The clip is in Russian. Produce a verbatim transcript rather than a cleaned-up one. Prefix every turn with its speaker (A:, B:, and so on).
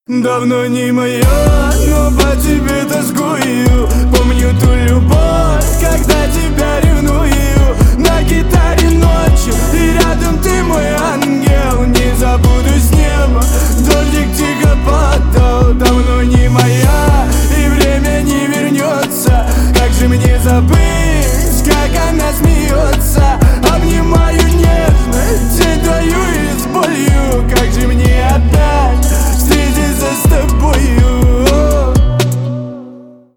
A: Давно не моё, но по тебе тоскую. Помню ту любовь, когда тебя ревную.